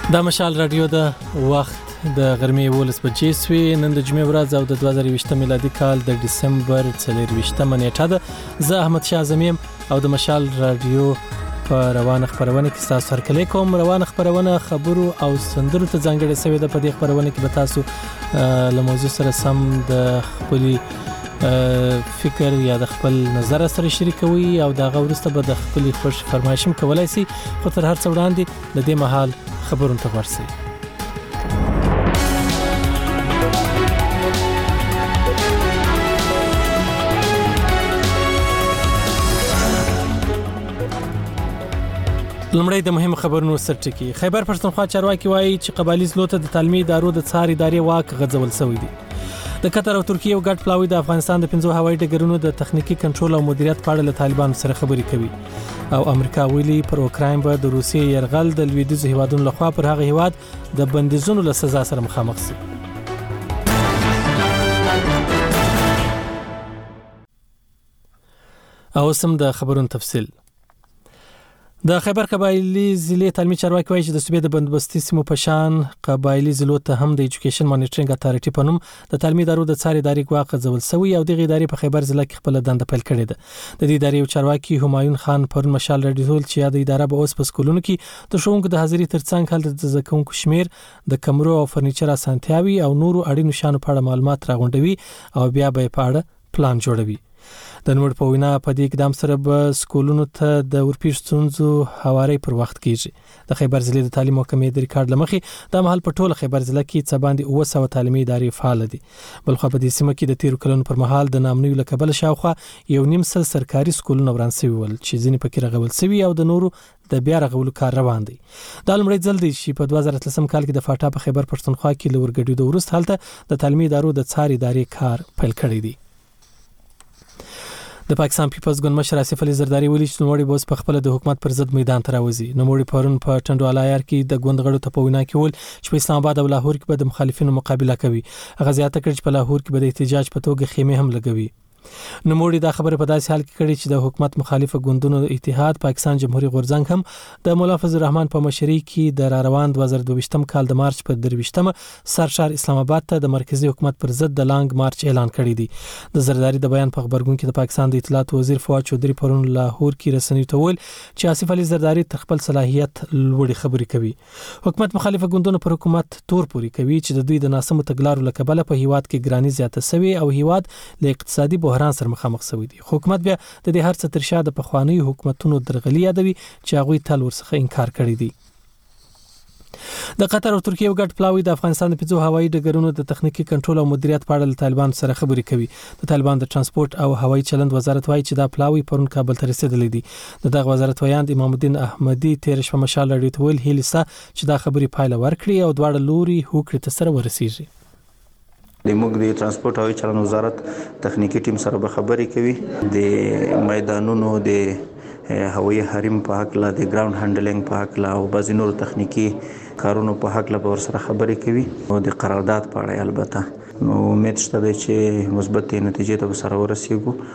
د مشال رادیو د وخت د غرمې 12 بجې سوي نن د جمعې ورځ او د 2020 میلادي کال د دسمبر 24 نیټه ده. زه احمد شاه زمیم او د مشال رادیو په روانه خبرونه کې تاسو سره کلی کوم. روانه خبرونه خبرو او سندرو ته ځانګړې شوې ده. په دې خبرونه کې به تاسو له موضوع سره سم د خپل فکر یا د خپل نظر سره شریکوي او دا غوړسته به د خپل خوش فرمایشم کولای شي. خو تر هر څه وړاندې د دې مهال خبرونه ته ورسي. لمړی د مهم خبرونو سرټکی. خیبر پښتونخوا چارواکي وایي چې قبایلی زلوته د تعلیمي ادارو د څار ادارې واک غځول شوی دی. د قطر او ترکیه یو ګډ پلاوی د افغانستان د 5 هوایي ډګرونو د تخنیکی کنټرول او مدیریت په اړه له طالبانو سره خبرې کوي. او امریکا ویلي پر اوکراین به د روسیې يرغل د لویدیځ هیوادونو لخوا پر هغه هیواد د بندیزونو له سزا سره مخامخ شي. او سم د خبرونو تفصیل. د خیبر قبایلی ضلع تعلیمي چارواکي وایي چې د صوبې د بندوبستي سیمو په شان قبایلی ضلع ته هم د ایجوکیشن مانیټرینګ اتارټي په نوم د تعلیمي ادارو د څار ادارې واک ځول شوی او دغه ادارې په خیبر ضلع کې خپل دنده پیل کړې ده. د دې ادارې چارواکي همایون خان پرون مشال رادیو چې د اداره به اوس په سکولونو کې د ښوونکو د حاضرۍ ترڅنګ هلته د زکونکو شمیر د کمرو او فرنیچر اسانتیاوي او نورو اړینو شانو په اړه معلومات راغونډوي او بیا به په اړه پلان جوړوي. د نوړ په وینا په دې اقدام سره به سکولونو ته د ورپیښ ستونزو هواري پر وخت کیږي. د خیبر ضلع د تعلیم محکمې د ریکارډ لمخې د محل په ټوله خیبر ضلع کې څه باندې 900 تعلیمي ادارې فعال دي. بلخو په دې سیمه کې د 13 کلونو پر مهال د نامنوي لقبل شاوخه یو نیم سل سرکاري سکولونه وران شوي ول چې ځینې پکې رغول شوي او د نورو د بیا رغولو کار روان دی. دا لمړی ځل دی چې په 2013 کال کې د فاټا په خیبر پښتونخوا کې لورګډي د ورست حالت د تعلیمي ادارو د څار ادارې کار پیل کړی دی. د پاکستان پیپلز ګوند مشر آصف علي زرداری ویلي چې نوموړي بوس په خپل د حکومت پر ضد میدان ته راوځي. نوموړي پرون په ټنډوالایار کې د ګوند غړو ته په وینا کې ول چې په اسلام آباد او لاهور کې به د مخالفینو مقابله کوي. هغه زیاته کړ چې په لاهور کې به د احتجاج په توګه خیمه هم لګوي. نوموړي دا خبره په داسې حال کې کړې چې د حکومت مخالفه ګوندونو اتحاد پاکستان جمهوریت غورځنګ هم د مولا فضل الرحمن په مشرۍ کې د روان 2022 کال د مارچ په 23 سرشار اسلام آباد ته د مرکزی حکومت پر ضد د لانګ مارچ اعلان کړی دی. د زرداری د بیان په خبرګون کې د پاکستان د اطلاعات وزیر فواد چودھری پرون لاهور کې رسنیو ته ویل چې آصف علي زرداری تر خپل صلاحیت لوړې خبرې کوي. حکومت مخالفه ګوندونو پر حکومت تور پوری کوي چې د دوی د ناسمو تګلارو لکبله په هیواد کې ګرانی زیاته شوی او هیواد له اقتصادي بحران سره مخامخ شوی دی. حکومت بیا د دې هر څه تر شا د پخوانی حکومتونو درغلي یادوي چې هغه تل ورڅخه انکار کړی دی. د قطر او ترکیه یو ګډ پلاوی د افغانستان د 5 هوایي ډګرونو د تخنیکی کنټرول او مدیریت په اړه طالبان سره خبرې کوي. د طالبان د ترانسپورت او هوایي چلند وزارت وایي چې دا پلاوی پرون کابل ته رسیدلی دی. دغه وزارت وایاند امام الدین احمدی تیر شپه مشال رادیو ته ویل هیلسا چې دا خبرې پایله ورکړي او دواړه لوري هوکړه ته سره ورسیږي. د موږ د ترانسپورت او چلند وزارت تخنیکی ټیم سره به خبرې کوي. د میدانونو د هوایي حریم په حق لا د ګراوند هانډلینګ په حق لا او بعض نور تخنیکی کارونو په حق لا ور سره خبرې کوي او د قرارداد په اړه البته نو امید شته چې مثبت نتیجې ته سره ورسیږو.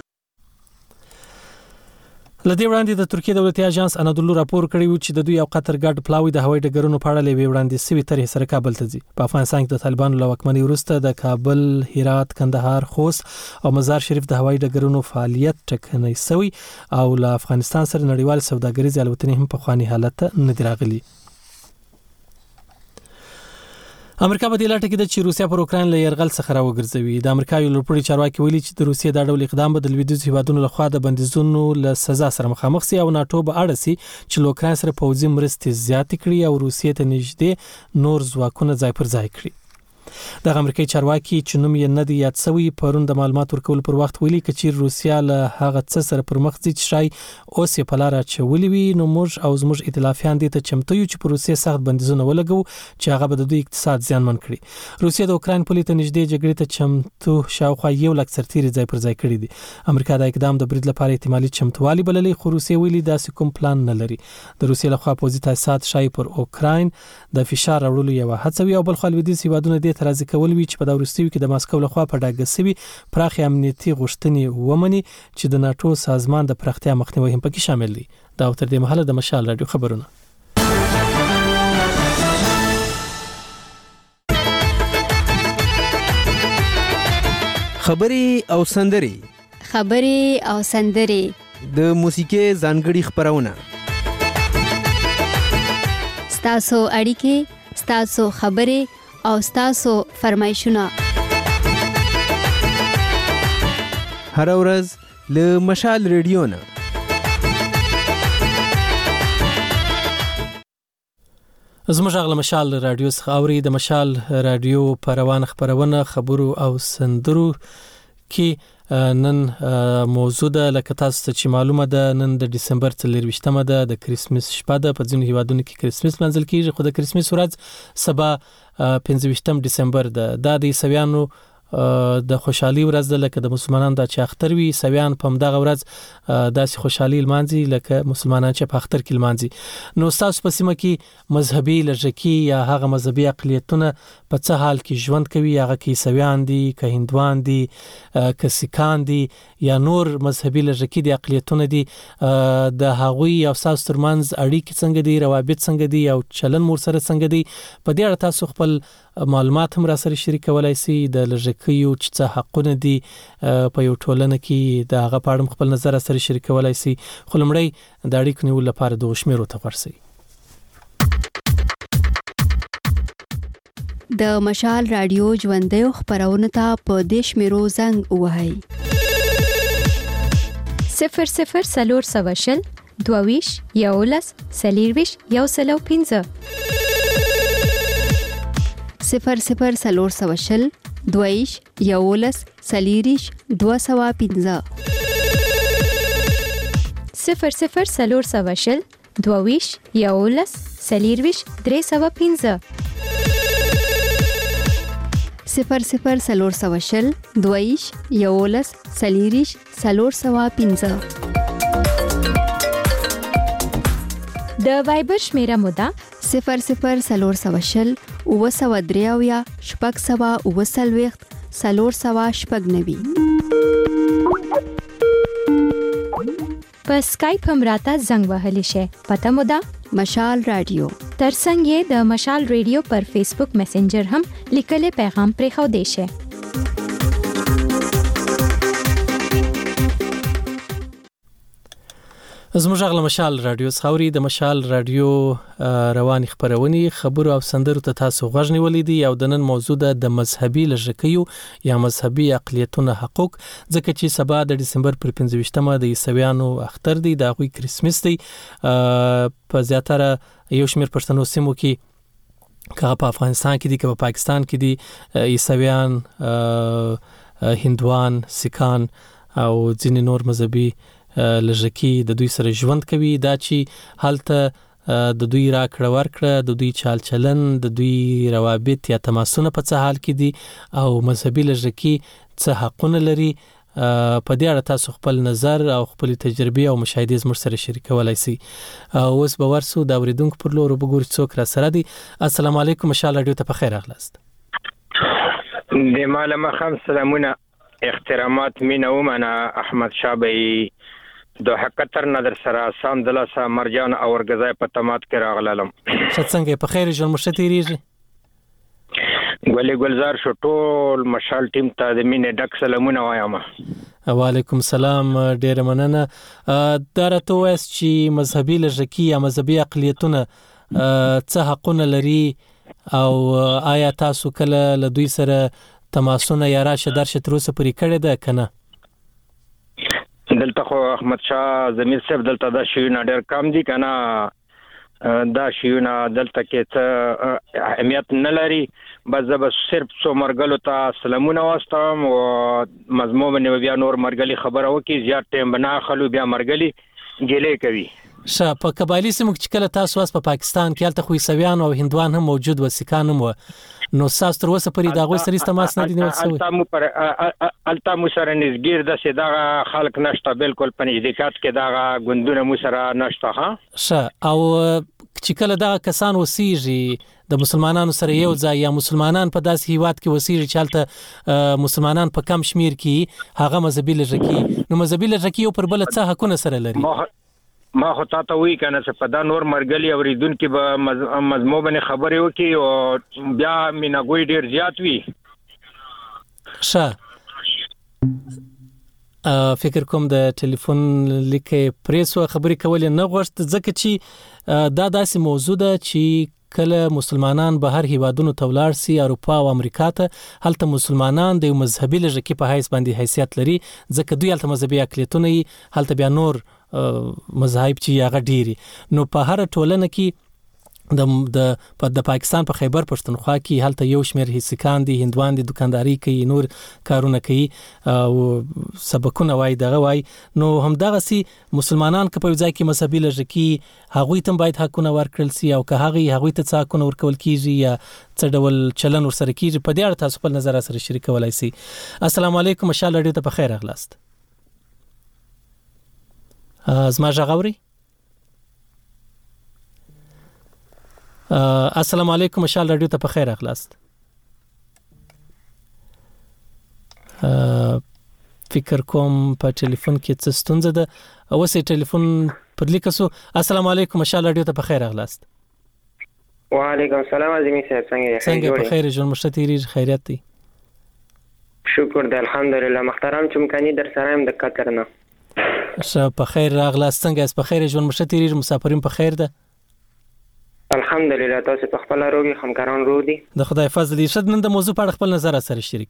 لدې وړاندې د ترکیه دولتي اژانس انادولو راپور کړی و چې د دوی او قطر ګډ پلاوی د هوایي ډګرونو په اړه لوي وړاندې سوي طرح سره کابل ته ځي. په افغانستان کې د طالبانو له واکمنۍ وروسته د کابل، هرات، کندهار، خوست او مزار شریف د هوایي ډګرونو فعالیت ټکنی شوی او له افغانستان سره نړیوال سوداګریز الوتنې هم په خواني حالت نه دی راغلي. امریکا په دې لټه کې د چې روسیا پر اوکراین له يرغل څخه راوګرځوي. د امریکا یو لوړپوړي چارواکي ویلي چې د روسیې دا ډول اقدام به د لویدیځ هیوادونو لخوا د بندیزونو له سزا سره مخامخ شي او ناتو به اړ شي چې له اوکراین سره پوځي مرستې زیاتې کړي او روسیې ته نږدې نور ځواکونه ځای پر ځای کړي. د امریکای چارواکي چې نوم یې نه دی یاد شوی پرون د معلومات ورکول پر وخت ویلي چې روسیا له هغه څه سره پر مخ ځي چې شای اوس یې په لار اچولې وي. نو موږ او زموږ ائتلافیان دي ته چمتو یو چې پر روسیا سخت بندیزونه ولګو چې هغه به د دوی اقتصاد زیانمن کړي. روسیا د اوکراین پولې ته نږدې جګړې ته چمتو شاوخوا 1 لک سرتیري ځای پر ځای کړي دي. امریکا دا اقدام د برید لپاره احتمالي چمتووالي بللې خو روسیا ویلي داسې کوم پلان نه لري. د روسیا لخوا پوځي تاسیسات شای پر اوکراین د فشار راوړلو یو هڅه وي او بل خو لویدیځ هیوادونه دې ترازی کول وی چې په دا وروستیو کې د ماسکو لخوا په ډاګه سوي پراخ امنیتي غوښتنې ومني چې د ناتو سازمان د پراختیا مخنیوي هم پکې شامل دي. دا تر دې مهاله د مشال رادیو خبرونه. خبري او سندري د موسیقي ځانګړي خبرونه ستاسو اړیکې، ستاسو خبرې او ستاسو فرمایشونه هر ورځ له مشال ریډیو نه. زموږ غل مشال رادیو څخه اوري. د مشال رادیو پروان خبرونه خبرو او سندرو کې نن موضوع ده لکه تاسو ته چې معلومه ده نن د دسمبر 23مه ده د کریسمس شپه ده. په ځینو هیوادونو کې کریسمس منځل کیږي خو د کریسمس ورځ سبا 25 دسمبر ده. دا د عیسویانو د خوشحالي ورځ ده لکه د مسلمانانو د اختر وی. عیسویان په دغه ورځ داسې خوشحالي لمانځي لکه مسلمانان چې په اختر کې لمانځي. نو تاسو په سیمه کې مذهبي لږکي یا هغه مذهبي اقلیتونه په څه حال کې ژوند کوي؟ هغه کې عیسویان دي که هندوان دي که سیکان دي یا نور مذهبي لږکي دي اقلیتونه دي، د هغوی او تاسو ترمنځ اړیکې څنګه دي، روابط څنګه دي او چلن مور سره څنګه دي؟ په دې اړه تاسو خپل معلومات هم را سره شریکولای شئ. د لږکیو چې څه حقونه دي په یو ټولنه کې د هغه په اړه خپل نظر سره شریکولای شئ. خو لمړی د اړیکو نیول لپاره د شمیرو ته ورسئ. د مشال رادیو ژوندۍ خبرونه ته په دیش میرو زنګ وهاي 00 22 یولس سلیرویش یو سلو 15 00 22 یولس سلیریش 215 00 22 یولس سلیرویش 315 00 22 یولس سلیریش 315 د وایبر شمیره مودا 00 اوسودریاویا شپږ سوا اوسلويخت سلور سوا شپږ نوي. په سکایپ هم راته زنګ وهلی شي. پته مودا مشال رادیو. ترڅنګ د مشال رادیو پر فیسبوک میسنجر هم لیکل پیغام پرې خو دی شي. زموږ غل مشال رادیو خوري. د مشال رادیو رواني خبرونه خبرو او سندرو ته تاسو غوښنی ولیدي او د نن موضوع د مذهبي لږکیو یا مذهبي اقلیتونو حقوق، ځکه چې سبا د دسمبر پر 25مه د عیسویانو اختر دی، د غوي کریسمس دی. په زیاتره یو شمېر پښتنو سیمو کې که په افغانستان کې دي که په پاکستان کې دي عیسویان، هندوان، سیکان او ځینې نور مذهبي لږکي د دوی سره ژوند کوي. دا چې هلته د دوی راکړه ورکړه، د دوی چال چلن، د دوی روابط یا تماسونه په څه حال کې دي او مذهبي لږکي څه حقونه لري. په دې اړه تاسو خپل نظر او خپل تجربه او مشاهده زموږ سره شریکولای شئ. اوس به ورسو د اوریدونکو پر لور وګورئ څوک را سره دي. السلام علیکم، مشال رادیو ته په خیر راغلاست. د معلومه خام سلامونه، احترامات، مینه ومنه. احمد شابی د حقیقتر نظر سره سام دلاسه مرجان او ورغزای په تمات کې راغلم. څنګه په خیر ژوند مشتریږي؟ ګولې ګلزار شو ټول مشال ټیم ته د مینه ډک سلامونه وایم. وعلیکم السلام، ډیر مننه. دا راته وایي چې مذهبي لږکي یا مذهبي اقلیتونه څه حقونه لري او آیا تاسو کله له دوی سره تماسونه یا راشه درشه تر اوسه پرې کړی ده کنه؟ دلته خو احمد شاه زمیر صاحب دلته دا شیونه ډېر کم دي کنه، دا شیونه دلته کې څه اهمیت نه لري. بس زه بس صرف څو مرګلو ته سلامونه واستم او مضمون بیا نور مرګلي خبره وکي، زیات ټیم بنا خلو بیا مرګلي ګیلې کوي. په قبایلی سیمو کې کله تاسو واس په پاکستان کې الته خو عیسویان او هندوان هم موجود و، سیکان هم و، نو تاسو تر اوسه پرې دا غوي سره تماس نه دي نیول شوی؟ الته مو سره نږدې د سیدا خلک نشته، بالکل په نږدېکات کې دا غوندونه مو سره نشته. ها او چې کله دا کسان وسیږي د مسلمانانو سره یو ځای یا مسلمانان په داسې هیواد کې وسیږي چې الته مسلمانان په کم شمیر کې هغه مذهبي لږکي، نو مذهبي لږکي یو پر بل څه حقونه سره لري؟ ما خو تاسو وی کنه چې په دا نور مرګلي اوریدونکو به مضمون باندې خبرې وکي او بیا میناګوي ډیر زیات وی. فکر کوم د ټلیفون لیکه پریسو خبرې کول نه غوښت ځکه چې دا داسې موضوع ده چې کله مسلمانان به هر هیوادونو ته ولاړ سي اروپا او امریکا ته هلته مسلمانان د مذهبي لږکي په حیث باندې حیثیت لري ځکه دوی هلته مذهبي اقلیتونه هلته بیا نور مذاهب چې هغه ډيري نو په هر ټولنه کې د پاکستان په خیبر پښتونخوا کې هلته یو شمېر هیڅکان دي هندوان دي دکانداري کوي نور کارونه کوي او سبقونه وای دغه وای نو همدغه سي مسلمانان که په ځای کې مذهبي لږکي هغوی ته باید حقونه ورکړل سي او که هغوی ته څه حقونه ورکول کیږي یا څه ډول چلن ورسره کیږي په دې اړه تاسو خپل نظر سره شریکولای سي. السلام علیکم مشال رادیو ته په خیر اغلاست. زما ژغوري السلام علیکم مشال رادیو ته په خیر اغلاست. فکر کوم په ټلیفون کې څه ستونزه ده اوسې ټلیفون پر لیکسو. السلام علیکم مشال رادیو ته په خیر اغلاست. وعلیکم السلام عظیمی صاحب څنګه په خیر ژوند مشتری خیریت دی شکر دی الحمدلله محترم چمکانی در سره هم د قطر نه په خیر راغلاست. څنګه په خیر ژوند مشتری مسافرین په خیر ده الحمدلله تاسو په خپل روغي همکاران رو دي د خدای فضل شد. نن د موضوع په اړه خپل نظر سره شریک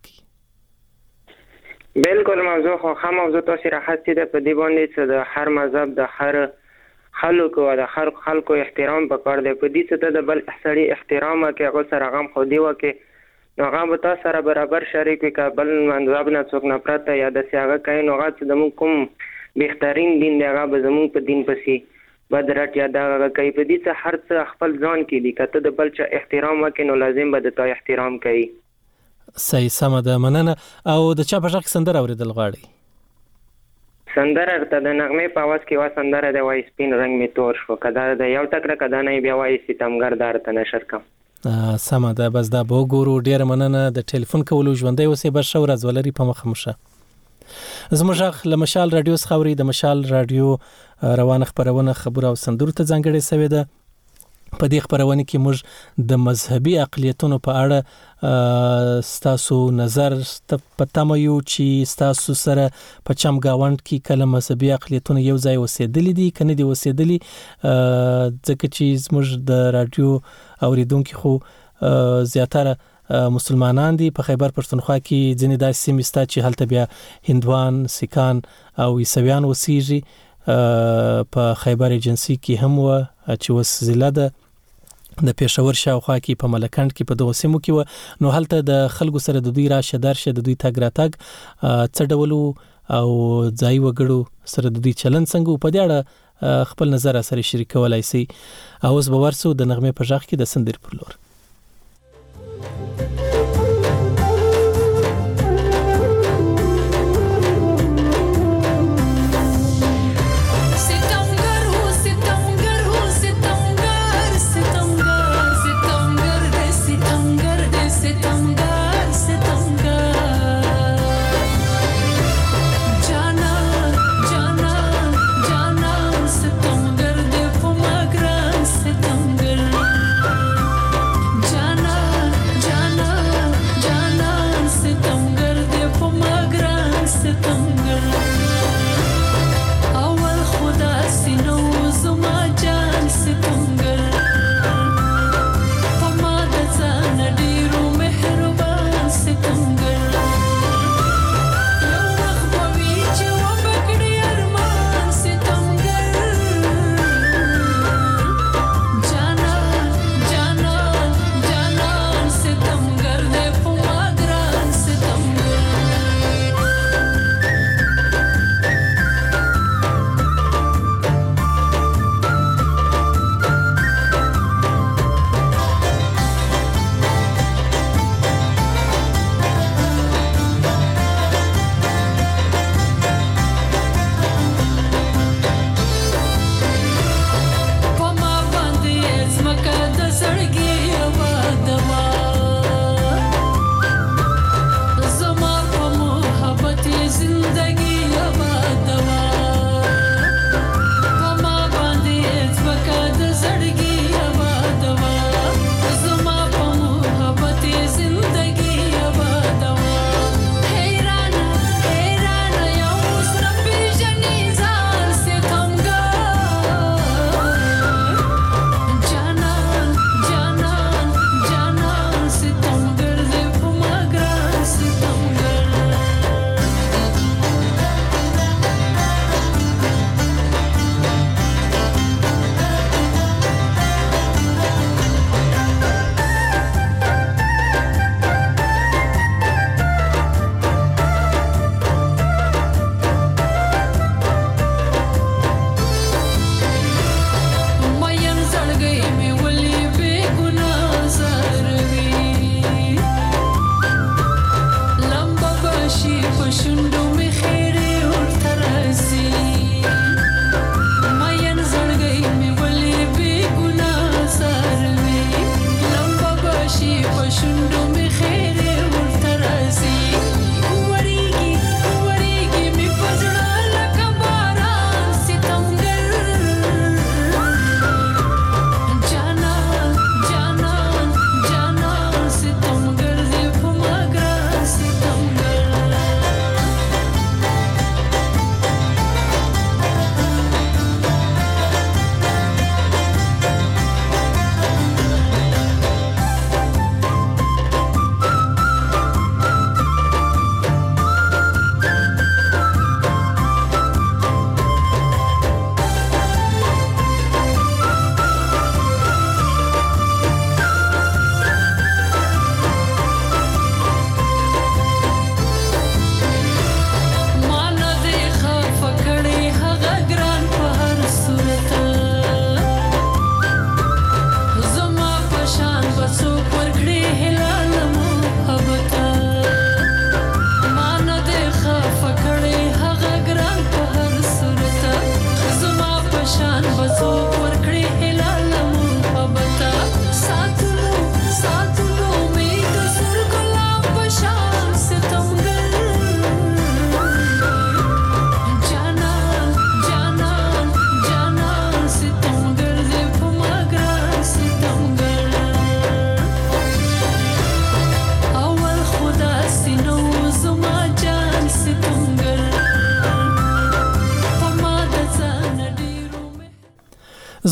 کړئ. بالکل موضوع خو موضوع تاسو راحت دي په دی باندې چې د هر مذهب د هر خلکو او د هر خلکو احترام پکړ دی په دې چې د بل احترامي احترام کې هغه سره غم خو دی وکي نو هغه به تاسو سره برابر شریک وي کابل مذهب نه څوک نه پرته یا د سیاغه کین نو هغه چې د کوم بهترین دین دی هغه به زموږ په دین پسې بدرت یا دا کوي په دې څه هر څه خپل ځان کې دي کته د بل چا احترام وکړي نو لازم به د تا احترام کوي. صحیح سم ده مننه. او د چا په ځکه سندره اوریدل غواړي سندره ته د نغمه په आवाज کې وا سندره د وای سپین رنگ می تور شو کدا د یو ټکر کدا نه بیا وای ستمګر دار ته نشر کوم. سم ده بس دا به ګورو. ډیر مننه د ټلیفون کولو ژوندۍ اوسې بر شو ورځ ولري په مخ مشه. زموږ له مشال رادیو څخه د مشال رادیو روانه خبرونه خبر او سندرو ته ځانګړې سوي ده. په دې خبرونه کې موږ د مذهبي اقلیتونو په اړه ستاسو نظر پتم یو چې ستاسو سره په چمګاوند کې کله مذهبي اقلیتونه یو ځای وسیدلې دي کنه دي وسیدلې ځکه چې موږ د رادیو اوریدونکو خو زیاتره مسلمانان دي. په خیبر پښتونخوا کې ځینې داسې سیمې سته چې هلته بیا هندوان سیکان او عیسویان وسیږي. په خیبر ایجنسی کې هم و چې وس ضلع ده د پېښور شاوخوا کې په ملکند کې په دغه سیمو کې و نو هلته د خلکو سره د دوی راشه درشه د دوی تګ راتګ څه ډول او ځای وګړو سره د دوی چلن څنګه په دې اړه خپل نظر سره شریکولای شي. اوس به ورسو د نغمه په ځخ کې د سندر پر لور.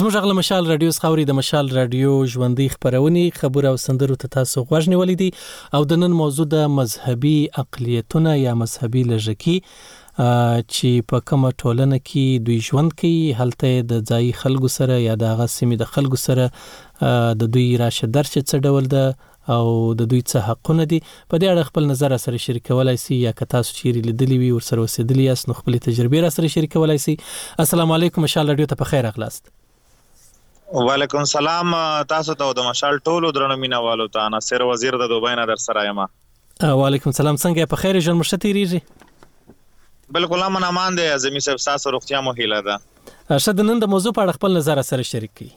زموږ غل مشال رادیو خاوري د مشال رادیو ژوندۍ خبرونه خبر او سندرو ته تاسو غوښ نیولې دي او د نن موضوع د مذهبي اقلیتونه یا مذهبي لژکي چې په کومه ټولنه کې دوی ژوند کوي هلته د ځای خلکو سره یا د هغه سیمې د خلکو سره د دوی راشه درچ څه ډول ده او د دوی څه حقونه دي په دې اړه خپل نظر سره شریکولای شي یا که تاسو چیرې لیدلی وي ور سره وسیدلی یاست نو خپل تجربه را سره شریکولای شي. السلام علیکم مشال رادیو ته په خیر اغلاست. وعلیکم السلام تاسو ته د مشال ټولو درنو مینوالو ته ناصر وزیر د دوبۍ نه در سره یم. وعلیکم السلام څنګه په خیر ژوند مشتریږي؟ بالکل امن امان دی زمي صاحب تاسو روغتیا مو هیله ده. ارشد نن د موضوع په اړه خپل نظر سره شریک کړئ.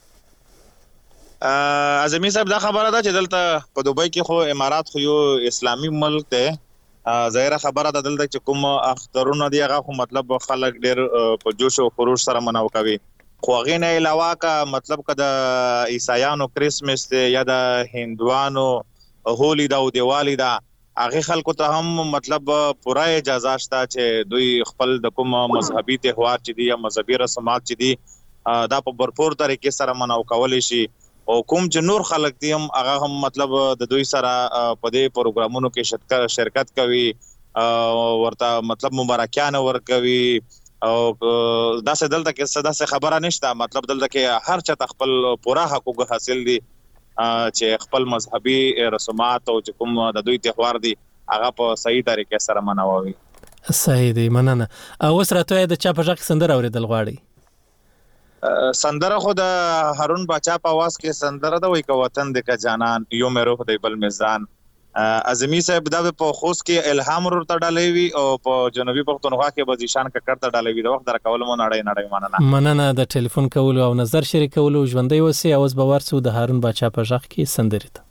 ازمی صاحب دا خبره ده چې دلته په دوبۍ کې خو امارات خو یو اسلامي ملک دی ظاهره خبره ده دلته چې کوم اخترونه دی هغه خو مطلب خلک ډېر په جوش او خروش سره مناو کوي خو هغه نه علاوه کا مطلب کده عیسایانو کریسمس یا د هندوانو هولی دا او دیوالی دا هغه خلکو ته هم مطلب پوره اجازه شته چې دوی خپل د کوم مذهبي تهوار چې دی یا مذهبي رسومات چې دی دا په برپور طریقې سره مناو کولی شي او کوم چې نور خلک دي هم هغه هم مطلب د دوی سره په دې پروګرامونو کې شرکت کوي ورته مطلب مبارکیان ورکوي او داسې دلته کې داسې خبره نشته مطلب دلته کې هر چا خپل پوره حقوق حاصل دي چې خپل مذهبي رسومات او چې کوم د دوی تهوار دي هغه په صحیح طریقې سره مناوي. صحیح دی مننه. اوس راته د چا په ځخ سندره اوریدل غواړي؟ سندره خو د هارون باچا په आवाज کې سندره ده وای کو وطن د ک جانان یو مې روح دی بل میزان اعظمي صاحب دا په خوست کې الهام ورته ډالې وی او په جنوبي پښتونخوا کې بزیشان ککړه ډالې وی د وخت درکول مو نړۍ مننه د ټلیفون کول او نظر شریکول او ژوندۍ وسی اوس به ورسو د هارون باچا په ځخ کې سندره ته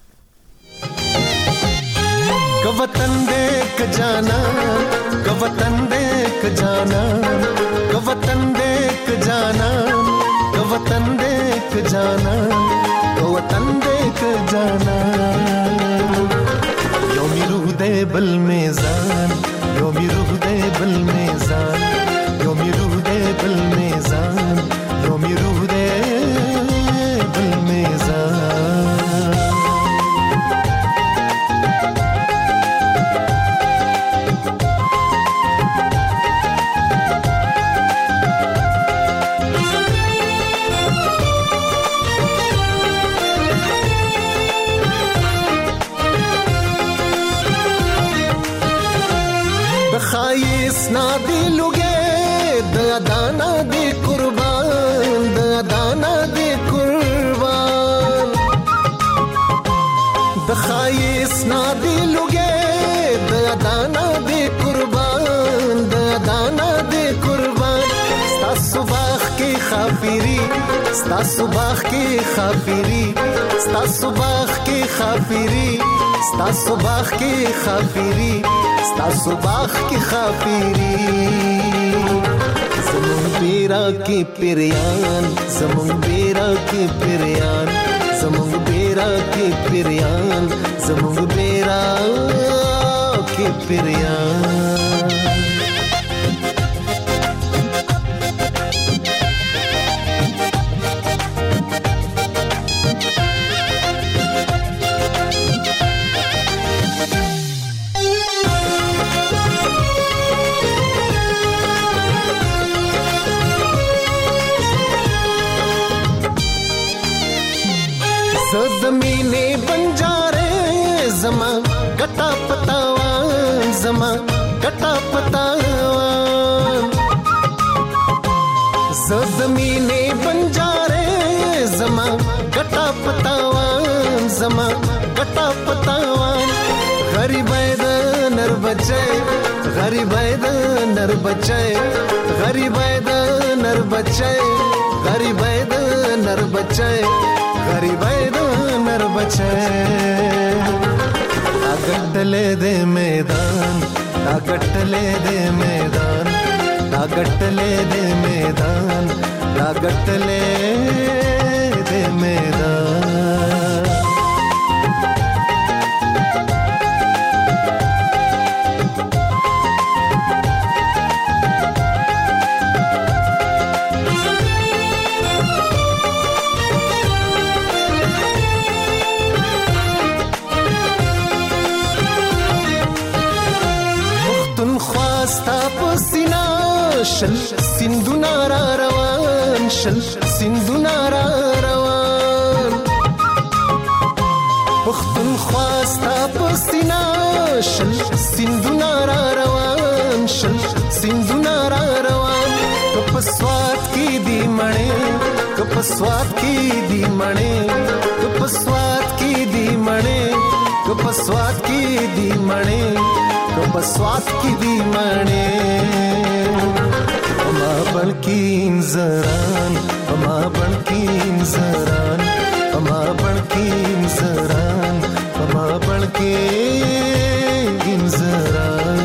کو وطن دې ک جانان کو وطن دې ک جانان کو وطن دې ک جانان کو وطن دې ک جانان کو وطن دې ک جانان یو می روح دې بل میزان یو می روح دې بل میزان یو می روح دې بل میزان یو می روح دې بل میزان نا دی لوگے دانا دی قربان دانا دی قربان دخایس نا دی لوگے دانا دی قربان دانا دی قربان ستا صبح کی خافری ستا صبح کی خافری ستا صبح کی خافری ستا صبح کی خافری ستا صبح کی خافری زمون بیرا کی پریان زمون بیرا کی پریان زمون بیرا کی پریان زمون بیرا کی پریان زمینه بنجاره زما ګټه پتاوان زما ګټه پتاوان زمینه بنجاره زما ګټه پتاوان زما ګټه پتاوان غریب د نر بچي غریب د نر بچي غریب د نر بچي غریب د نر بچي غریب د نر بچي اګټلې دې میدان اګټلې دې میدان اګټلې دې میدان اګټلې دې میدان شل سندونه را روان شل سندونه را روان پښتونخوا ستا په سینا شل سندونه را روان شل سندونه را روان په سواد کې دی مړې په سواد کې دی مړې په سواد کې دی مړې په سواد کې دی مړې په سواد کې دی مړې ما بلکین زران ما بلکین زران ما بلکین زران ما بلکین زران.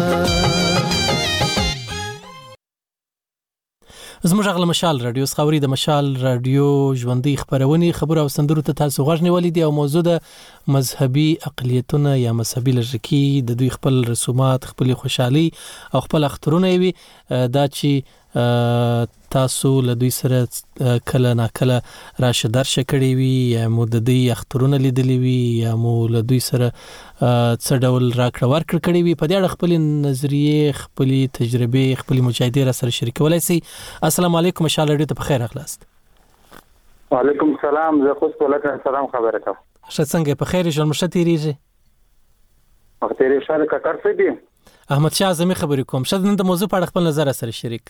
زموږ غل مشال رادیو خبري د مشال رادیو ژوندۍ خبرونه خبر او سندرو ته تاسو غوښ نیولې دي او موضوع د مذهبي اقلیتونه یا مذهبي لږکی د دوی خپل رسومات خپل خوشحالي او خپل اخترونه وي دا چې تاسو له دوی سره کله نا کله راشه درشه کړی وي یا مو د دوی اخترونه لیدلی وي یا مو له دوی سره څه ډول راکړه ورکړه کړی وي په دې اړه خپل نظریې خپل تجربې خپل مشاهده را سره شریکولای شئ. السلام علیکم مشال رادیو ته بخیر اخلاست. وعلیکم السلام زه خو ولکه سلام خبره کوم. څنګه په خیر ژوند مشته تیریږي؟ وخت یې شاله کټر څه دی؟ احمد شاه اعظمي خبرې کوم. شاید نن د موضوع په اړه خپل نظر سره شریک.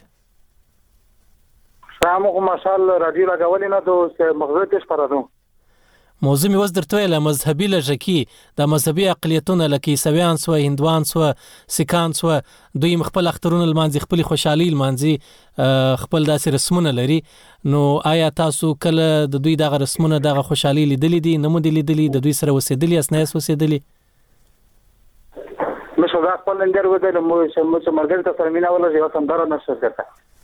سلام مشال رادیو لګولې نه دوه مغزه تش پرادو. موضوع می وز درته ویل مذهبي لږکی د مذهبي اقلیتونه لکه عیسویان سو هندوان سو سیکان سو دوی خپل اخترونه لمانځي خپل خوشحالي لمانځي خپل داسې رسمونه لري نو آیا تاسو کله د دوی دغه رسمونه دغه خوشحالي لیدلې دي نه مو لیدلې د دوی سره وسیدلې اسناس وسیدلې؟ مشه دا خپل لنګر ودل مو مرګ ته فرمینا ولا یو سندره نشته کړه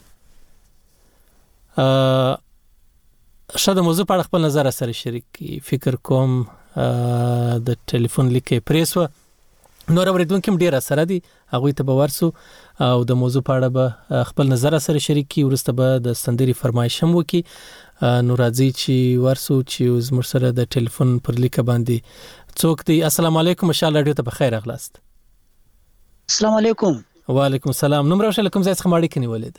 شاده موضوع په خپل نظر سره شریک فکر کوم د ټلیفون لیکې پریسو نور اوریدونکو ډیر سره دي هغه ته به ورسو او د موضوع په اړه به خپل نظر سره شریک کی ورسته به د سندري فرمایش هم وکي نو راځي چې ورسو چې زموږ سره د ټلیفون پر لیکه باندې څوک دی. السلام علیکم مشال رادیو ته بخیر اخلاست. السلام علیکم. وعلیکم السلام. نوم راشه کوم ځای څخه ماړی کني ولید؟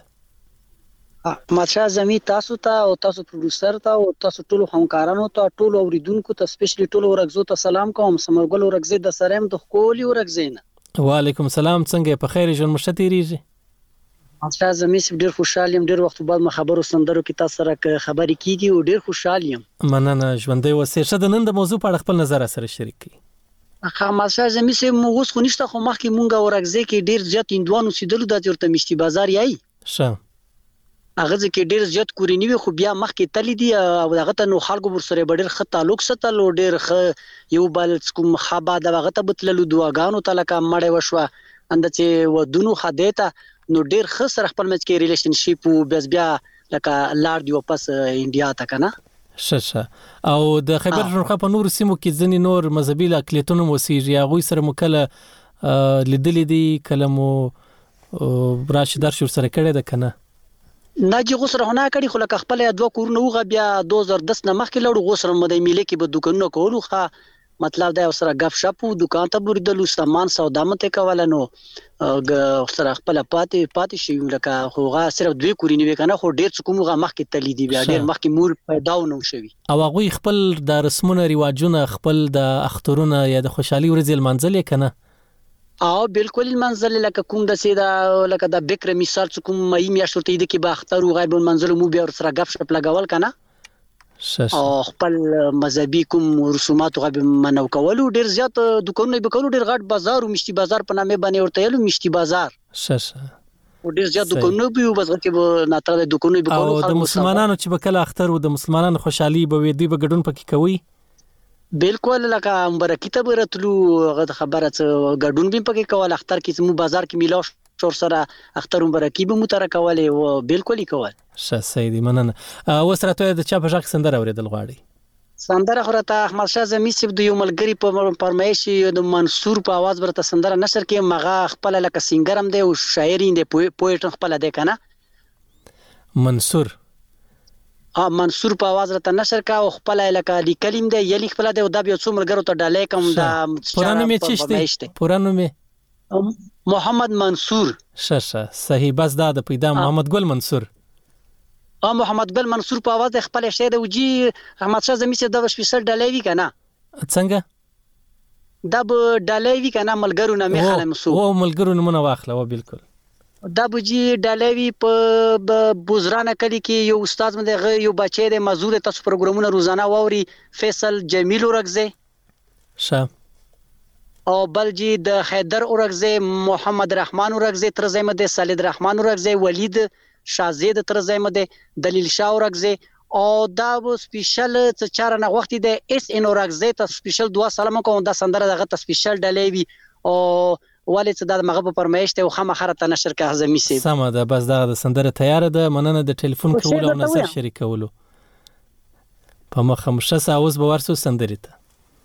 ماشه زمي تاسو ته او تاسو پروډوسر ته او تاسو ټول همکارانو ته ټول اوریدونکو ته سپیشلی ټول ورغزو ته سلام کوم. سمرګل ورغزې د سرم د خولي ورغزینه. وعلیکم السلام. څنګه په خیر ژوند مشته تیریږي؟ ماشه زمي ډیر خوشاله يم ډیر وخت بعد ما خبرو سندرو کې تاسو سره خبرې کیږي او ډیر خوشاله يم. مننه ژوندۍ وسه شد نن د موضوع په خپل نظر سره شریک کی. ماشه زمي سه مو اوس خو نشته خو مخکې مونږه ورغزې کې ډیر زیات اندوانو سیدلو د چرته مشتي بازار یای شه هغه ځکه ډیر زیات کورینی وي خو بیا مخکې تللی دی او هغه ته نو خلکو ورسره ډیر ښه تعلق ستل او ډیر یو بل کوم خبا د هغه ته بتللو دواګانو ته لکه مړې وشوه اند چې ودونو خدیته نو ډیر ښه سره خپل مچ کې ریلیشنشپ او بیا لکه لار دی واپس انډیا ته کنه شه او د خیبر پښتونخوا په نور سیمو کې ځنی نور مذهبي اقلیتونو موسیقي هغه سره مکله لیدلې دي کلمو راشد درشور سره کړه د کنه ناجی غوسره نه کړي خو لکه خپل دوه کورونه وغه بیا 2010 نه مخکې لړ غوسره مده میله کې به دکانونه کولو ښه مطلب دا سره غف شپ دکان ته بریدلو سامان سودا مته کوله نو سره خپل پاتې شي لکه خوغه صرف دوی کورینه وکنه خو ډیر څه کومه مخکې تللی دی بیا ډیر مخکې مور پیدا ونو شوی او هغه خپل د رسمونه ریواجونه خپل د اخترونه یا د خوشحالي ورځ منځل کنه او بالکل المنزل لکه کوم د سیدا لکه د بکر مثال کوم مې میاشتې د کې با اختر او غیب المنزل مو بیا سره غف شپ لګول کنه او خپل مذهبي کوم رسومات غو منو کول ډیر زیات دکانونه به کول ډیر غټ بازار او مشتي بازار په نامه باندې ورته یلو مشتي بازار او ډیر زیات دکانونه به بس کې ناتره دکانونه به کول او د مسلمانانو چې به کله اختر او د مسلمانانو خوشحالي به وي به ګډون پکې کوي بالکل لکه مبارکیته برتلو خبره ګډون به پکې کول اختر کې مو بازار کې میلاو شور سره اختر مبارکي به مو تر کولې او بالکل کول شه سیدی مننه وسره ته د چا په ځخ سندره اوریدل غواړي سندره خورته احمد شاه زمي سیب د یو ملګری په فرمایش د منصور په आवाज ورته سندره نشر کې مغه خپل لکه سنگرم دی او شاعر دی پویټ خپل دی کنه منصور منصور په आवाज راته نشر کا او خپل لکه لیکلیم دی یلی خپل دی او د بیا څومره ګرو ته ډالې کوم دا پرانه می چشته پرانه می محمد منصور. شه صحیح. بس دا د پیدا محمد ګل منصور. محمد ګل منصور په आवाज خپل شعر د وجي احمد شاه زمي سره د سپیشل ډالوي کنه. څنګه دا به ډالوي کنه ملګرو نه میخاله مسو. او ملګرو نه مونږ واخله. و بالکل دا بجی ډالوي په بوزرانه کلی کې یو استاد مده یو بچی د مزور تاسو پروګرامونه روزانه ووري فیصل جمیل اورغزه. شه او بلجی د حیدر اورغزه محمد رحمان اورغزه تر زمده سالد رحمان اورغزه ولید شازید تر زمده دلیل شاه اورغزه او دا و سپیشل چاره نه وخت د اس ان اورغزه ته سپیشل دعا سلام کوم دا سندره دغه ته سپیشل ډالوي او والد صدا مغه په پرمایشته او خامخره ته نشر کا اعظمي سي. سم ده. بس دا د سندره تیار ده. مننه د ټلیفون کولو او نظر شریکولو. په مخه مشه اوس به ورسو سندري ته.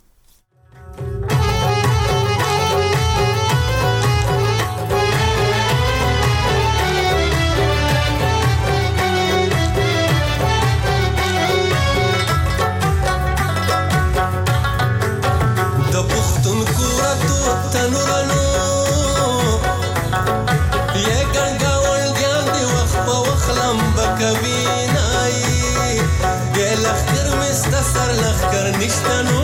سر لخر نشتنو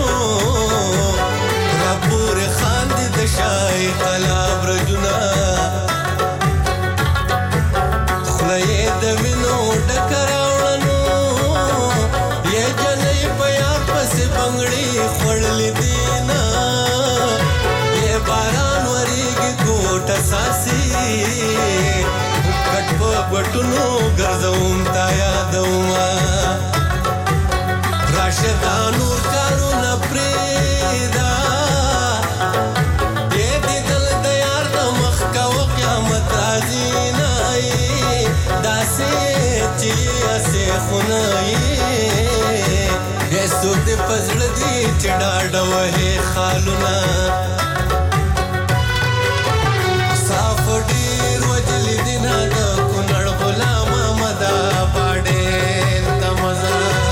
ربور خاند د شای قلاب رجنا خلای د وینو ډکراونو یہ جنې پیار پس بنگړي خړل دینا یہ باران وریږي ګوټ ساسي کټ په غټونو ګرځوم تا یادوما راشدانو کارونه پریدا دې دل د یار د مخ کا قیامت راځي نه داسې چې اسه خنای هیڅ دې پزړ دې چډاډ وه خالونه صاف ډیر وجل دینا د کونړ غلام مدا پاډې تمزا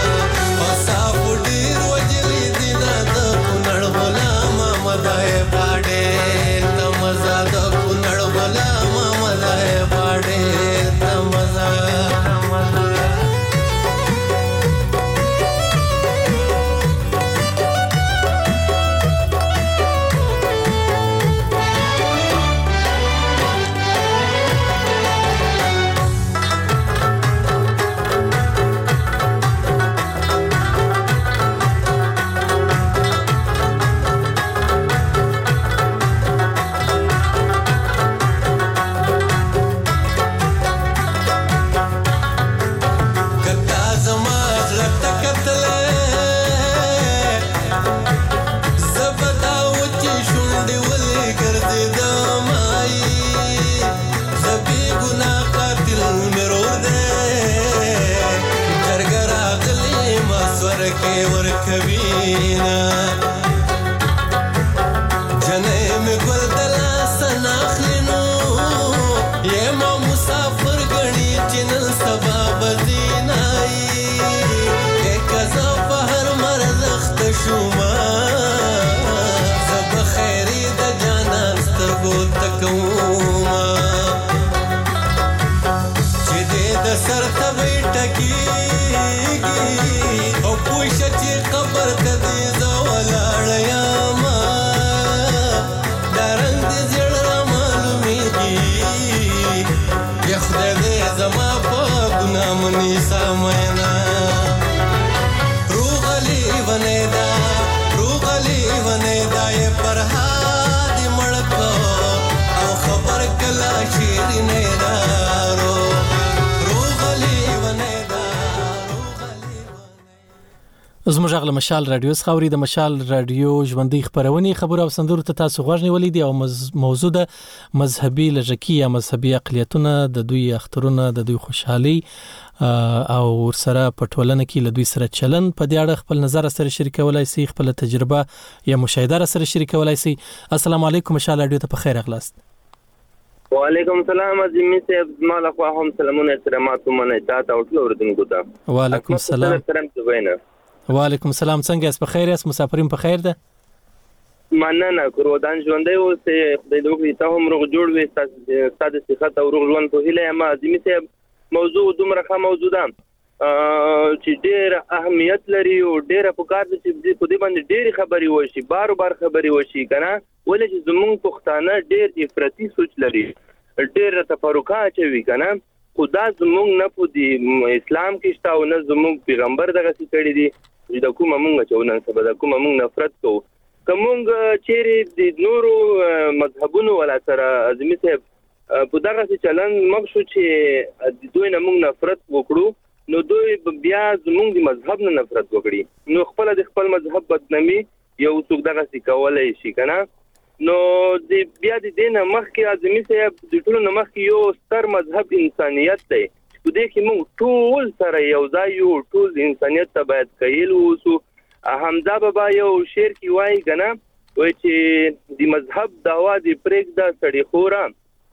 زموږ غل مشال رادیو څخه د مشال رادیو ژوندۍ خبرونه خبر او سندرو ته تاسو غوښنی ولیدي او موضوع د مذهبي لژکی یا مذهبي اقلیتونه د دوی اخترونه د دوی خوشحالي او ورسره پټولنه کې له دوی سره چلن په دې اړه خپل نظر سره شریکولای شي خپل تجربه یا مشاهده سره شریکولای شي. السلام علیکم مشال رادیو ته په خیر اغلاست. وعلیکم السلام عظیمی صاحب مال خو هم سلامونه احترامات ومنه تاسو او ټول اوردونکو ته. وعلیکم السلام. وعلیکم السلام. څنګه یاست؟ په خیر یاست؟ مسافرین په خیر ده؟ مننه کورودان ژوندۍ اوسې خدای دې وکړي ته هم روغ جوړ وې ستا د صحت او روغ ژوند په هیله یم. عظیمي صاحب موضوع دومره ښه موضوع ده چې ډېر اهمیت لري او ډېره پکار ده چې په دې باندې ډېرې خبرې وشي، بار خبرې وشي که نه، ولې چې زموږ پښتانه ډېر افراطي سوچ لري، ډېر تفرقه اچوي که نه، خو دا زموږ نه په دې اسلام کې شته او نه زموږ پیغمبر دغسې کړي دي چې د کومه مونږ اچو نن سبا د کومه مونږ نفرت کوو. که مونږ چیرې د نورو مذهبونو والا سره عظیمي صاحب په دغسې چلند مخ شو چې د دوی نه مونږ نفرت وکړو، نو دوی بیا زموږ د مذهب نه نفرت وکړي، نو خپله د خپل مذهب بدنامي یو څوک دغسې کولی شي که نه. نو بیا د دې نه مخکې عظیمي صاحب د ټولو نه مخکې یو ستر مذهب انسانیت دی، په دې کې مونږ ټول سره یو ځای یو، ټول انسانیت ته باید قایل اوسو. حمزه بابا یو شعر کې وایي که نه، وایي چې د مذهب دعوا دې پرېږده سړي خوره،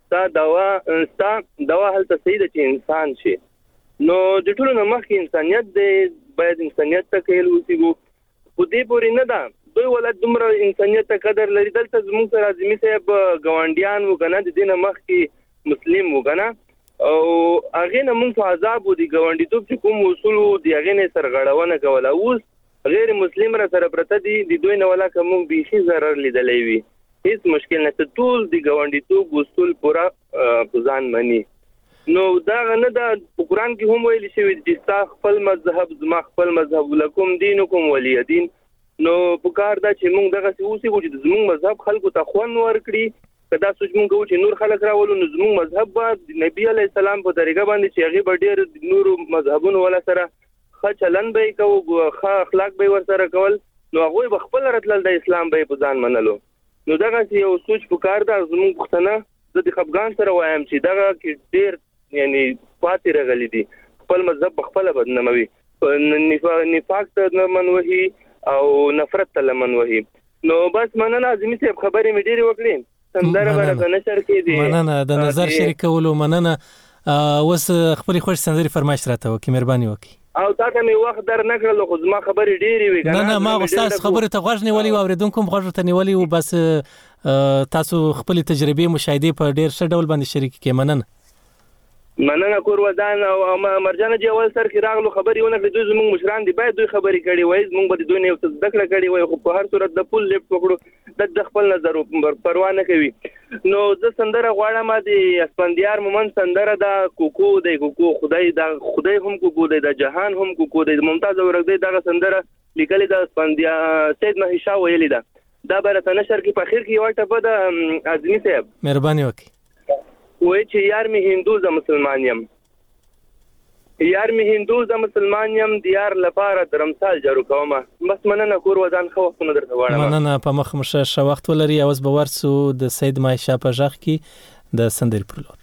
ستا دوا هلته صحیح ده چې انسان شي. نو د ټولو نه مخکې انسانیت دی، باید انسانیت ته قایل اوسېږو. خو دې پورې نه ده دوی ولایت دومره انسانیت ته قدر لري. دلته زموږ سره عظیمي صاحب ګاونډیان وو که نه، د دې نه مخکې مسلم وو که نه، او هغې نه مونږ په عذاب وو، د ګاونډیتوب چې کوم اصول وو د هغې نه یې سرغړونه کوله. اوس غیر مسلم را سره پرته دي، د دوی نه ولا که مونږ بیخي ضرر لیدلی وي، هېڅ مشکل نشته، ټول د ګاونډیتوب اصول پوره په ځان مني. نو دغه نه ده، په قرآن کې هم ویلي شوي چې ستا خپل مذهب زما خپل مذهب، لکم دینکم ولی دین. نو پکار ده چې مونږ دغسې اوسېږو چې زموږ مذهب خلکو ته خوند ورکړي. که دا سوچ مونږ کوو چې نور خلک راولو، نو زموږ مذهب به د نبي علیه السلام په طریقه باندې چې هغې به ډېر نورو مذهبونو والا سره ښه چلند به یې کوو، ښه اخلاق به یې ورسره کول، نو هغوی به خپله راتلل، د اسلام به یې په ځان منلو. نو دغسې یو سوچ پکار ده. زموږ پښتانه زه د خفګان سره وایم چې دغه کې ډېر یعنی پاتې راغلي دي، خپل مذهب په خپله بدناموي، نفاق ته لمن وهي او نفرت ته لمن وهي. نو بس مننه عظیمي صاحب، خبرې مې ډېرې وکړې، سندره به راته نشر کېدې. مننه د نظر شریکولو، مننه. اوس خپلې خوښې سندرې فرمایش راته وکړي، مهرباني وکړي. او تا ته مې وخت در نه کړلو، خو زما خبرې ډېرې وې. نه ما ستاسو خبرې ته غوږ نیولی و، اورېدونکو هم غوږ ورته نیولی و، بس تاسو خپلې تجربې مشاهدې په ډېر ښه ډول باندې شریکې کړې. مننه کور ودان. او مرجانه جی اول سر کې راغلو خبرې ونه کړې، دوی زموږ مشران دي، باید دوی خبرې کړې وای، زموږ به د دوی نه یو څه زده کړه کړې وای، خو په هر صورت د پول لیفټ وکړو، د خپل نظر پروا نه کوي. نو زه سندره غواړم، د اسفندیار مومند سندره ده، کوکو دی کوکو، خدای هم کوکو دی، د جهان هم کوکو دی، ممتاز اورګدی دغه سندره لیکلې ده، اسفندیار سید مهیشا ویلې ده. دا به راته نشر کې په اخر کې یوه ټپه ده عظیمي صاحب، مهرباني وکړي. وایي چې یار می هندو ز مسلمان یم، یار می هندو ز مسلمان یم، د یار لپاره درمسال جارو کومه. بس مننه کور ودان، ښه وختونه درته غواړم. مننه، په مخ مشه ښه وخت ولري. اوس به ورسو د سید مهیشا په غږ کې د سندرې پر لور.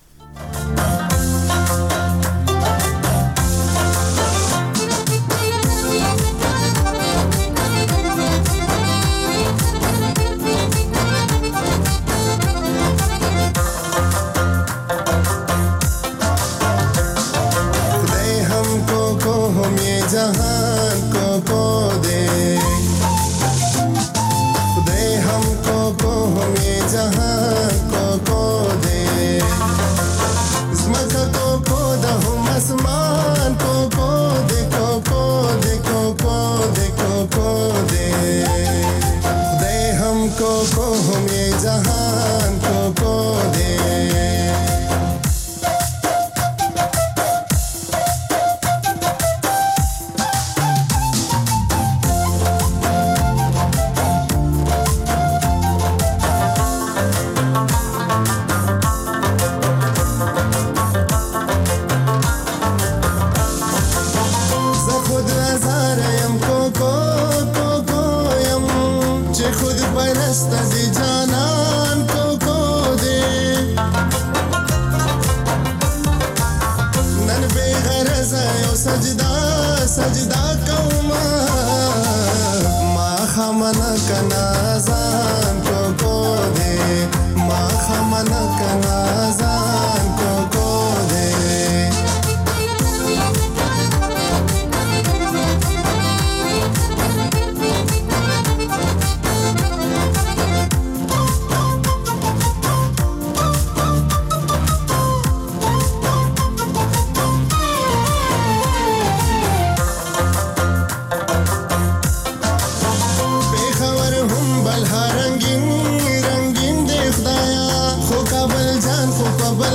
जहान को दे खुदाई हमको हम ये जहान को दे, इसमत को दा हम आसमान को दे, को दे, को दे, खुदाई हमको हम ये जहान को दे।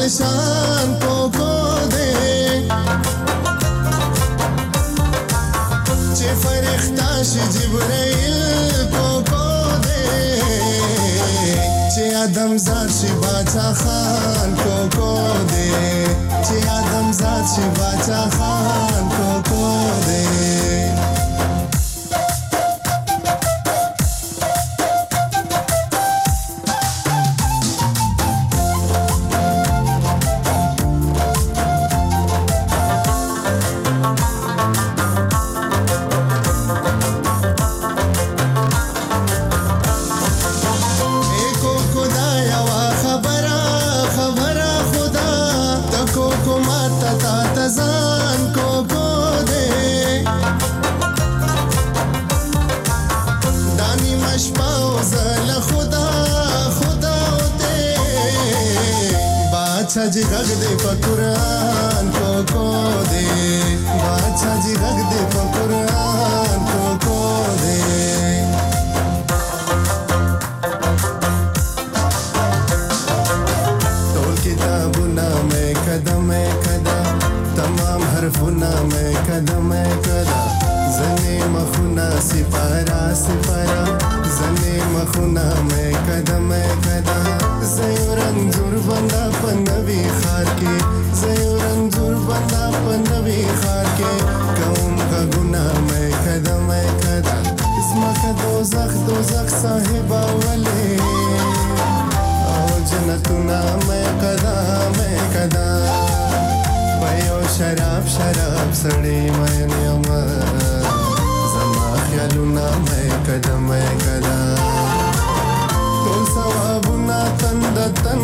شان کوکو دے چې فرښتہ شي جبرائیل کوکو دے چې آدم زاد شي باچا خان کوکو دے چې آدم زاد شي باچا خان کوکو دے बादशाह जी रख दे कुरान को दे बादशाह जी रख दे कुरान को दे टोल किताबुना में कदम तमाम हरफुना में कदम जने मखुना सिपारा जने मखुना में कदम زیورنزور بندا پنوی خار کې زیورنزور بندا پنوی خار کې کوم کا ګناه مې قدم کدا اسما کا دوزخ صاحب ولې او جنتنا مې کدا پيو شراب سړې مې نیم زما خیالونه مې قدم کدا ټول ثوابونه تند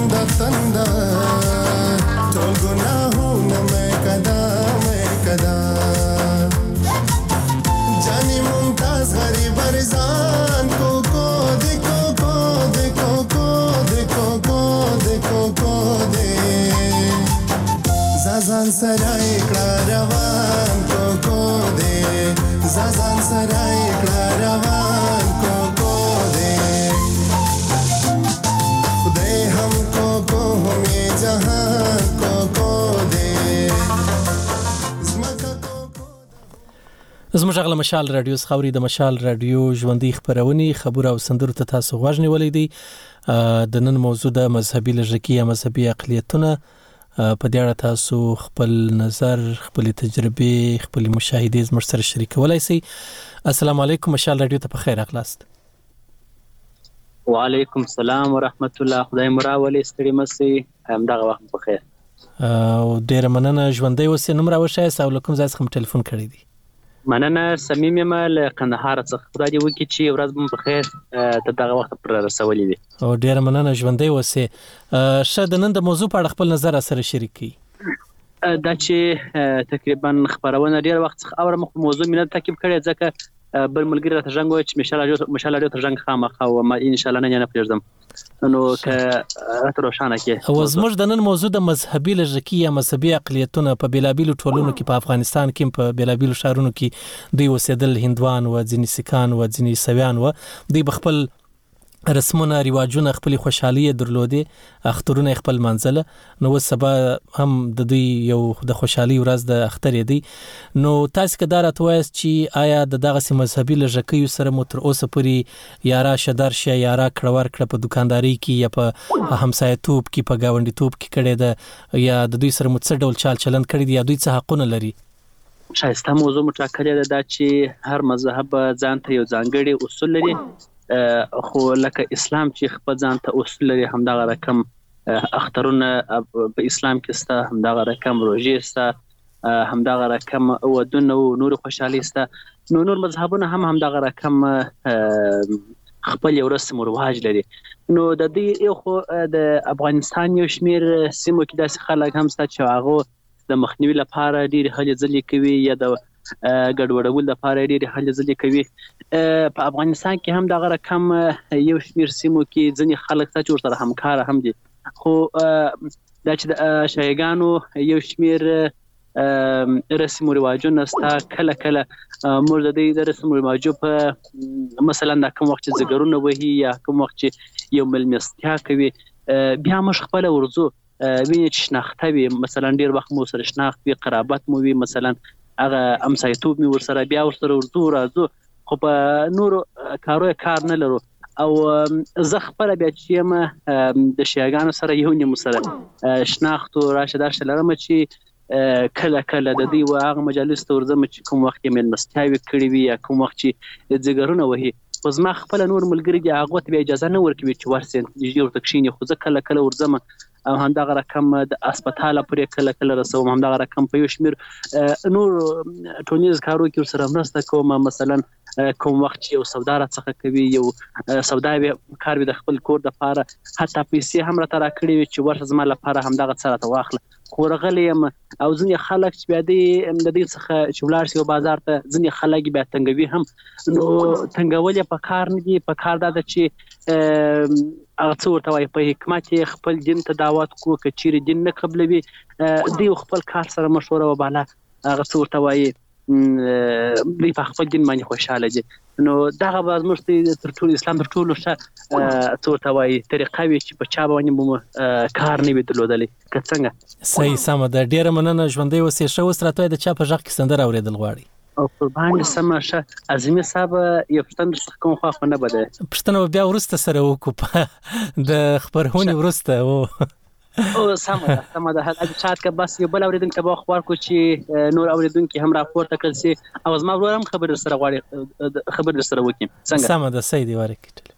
ټول ګناهونه مې کدا جاني ممتاز غریب ارزان کو دے زازان سرای کړه روان کو دے زازان سرای کړه روان کو دے جهان کو دے زموږ غل مشال رادیو خوري د مشال رادیو ژوندۍ خبرونه خبر او سندرو ته تاسو غوښنی ولې دي د نن موضوع د مذهبي لږکی یا مذهبي اقلیتونه په دې اړه تاسو خپل نظر خپل تجربه خپل مشاهده زموږ سره شریکولای شئ. السلام علیکم مشال رادیو ته په خیر اخلاص. وعلیکم السلام ورحمت الله. خدای مراولې ستړي مسي همدغه وخت په خیر او ډیر مننه ژوندۍ اوسې نوم راوښایې او کوم ځای څخه ټلیفون کړی دی؟ مننه صمیم یم له قندهار څخه. خدای دې وکړي چې ورځ مو په خیر ته دغه وخت پر رسولې دي او ډیر مننه ژوندۍ اوسې. شاید نن د موضوع په اړه خپل نظر سره شریک کړئ. دا چې تقریبا خبرونه ډیر وخت څخه اورم موضوع مینه ترکیب کړي ځکه بل ملګری راته څنګه وای چې مشال اړیو تر څنګه خامخا او ما ان شاء الله نه پرېږدم نو که راته روښانه کې او زموږ د نن موضوع د مذهبي لږکی یا مذهبي اقلیتونه په بیلابیلو ټولنو کې په افغانستان کې په بیلابیلو شهرونو کې دوی اوسېدل هندوان او ځینې سکان او ځینې سویان و دوی بخپل رسمونه رواجونه خپل خوشحالي درلودي اخترونه خپل منځله نو سبا هم د دوی یو د خوشحالي ورځ د اختر دی. نو تاسو کدار اتوایس چې آیا د دغه مذهبي لږکی سره مو تر اوسه پوری یارا شدار شي یارا کړور کړ په دکانداري کې یا په همسایتوب کې په گاونډي توپ کې کړي ده یا د دوی سره مو څه ډول چال چلند کړي دي یا دوی څه حقونه لري؟ شایسته موضوع مټاکلې ده چې هر مذهب ځان ته یو ځانګړي اصول لري خو لکه اسلام چې خپل ځان ته اصول لري همدغه رقم اخترونه په اسلام کې سته همدغه رقم روزي سته همدغه رقم ودونه او نور خوشحالي سته نور مذهبونه همدغه رقم خپل یو رسم او رواج لري. نو د دې خو د افغانستان یو شمیر سیمو کې داسې خلک هم سته چې هغه د مخنیوي لپاره ډېر هلې ځلې کوي یا د ګډوډول لپاره ډېر هلې ځلې کوي. په افغانستان کې هم دغه رقم یو شمیر سیمو کې ځینې خلک چې ورسره همکار هم دي خو دا چې د شایګانو یو شمیر رسم او رواجونه ستا کله موږ د دې رسم او رواجو په مثلا د کوم وخت چې زګرونه وهي یا کوم وخت چې یو ملمستیا کوي بیا موږ خپل ورزو ویني چې شناخته وي، مثلا ډیر وخت مو سره شناخت وي، قرابت مو وي، مثلا هغه امسایتوب می ورسره بیا ورسره ورځو راځو، خو په نورو کارو کار نه لرو. او زه خپل بیا چې ما د شیعاګانو سره یو نیم سره شناخت او راشه درشه لرم چې کله کله د دې و هغه مجالس ته ورځم چې کوم وخت یې مېلمستیاوې کړې وي یا کوم وخت چې ځګرونه وهي، خو زما خپل نور ملګري دي هغه ته اجازه نه ورکوي چې ورسې نږدې ورته کښېني، خو زه کله کله ورځم او همدغه رقم د هسپتاله پورې کله کله رسوم، همدغه رقم په یو شمېر نور ټولنیز کارو کې ورسره مرسته کوم. مثلا کوم وخت چې یو سودا راڅخه کوي، یو سودا کار وي د خپل کور دپاره، حتی پیسې هم راته راکړې وي چې ورشه زما لپاره همدغه څه راته واخله، خو ورغلی یم. او ځینې خلک چې بیا د دې څخه چې ولاړ شي بازار ته، ځینې خلک بیا تنګوي هم، نو تنګول یې په کار نه دي، په کار دا ده چې هغه څه ورته وایي په حکمت یې خپل دین ته دعوت کو، که چیرې دین نه قبلوي دوی خپل کار سره مشوره وباله، هغه څه ورته وایي دوی په خپل دین باندې خوشحاله دي. نو دغه به زموږ تر ټولو اسلام تر ټولو ښه څه ورته وایي طریقه وي چې په چا باندې مو کار نه وي درلودلی. که څنګه صحیح سمه ده، ډېره مننه، ژوندی اوسې. ښه اوس راته د چا په غږ کې سندره اورېدل غواړي؟ او قربان دې سمه ښه عظیمي صاحب یو پوښتنه درڅخه کوم، خو نه به ده پوښتنه به بیا وروسته سره وکړو د خپرونې وروسته. او سمه ده هغه شاید که بس یو بل اورېدونکی به خبر کو چې نور اورېدونکي هم راپورته کړل شي، او زما ورور هم خبر سره غواړي خبر سره وکړي. څنګه؟ سمه ده، صحیح دی، ورکړه.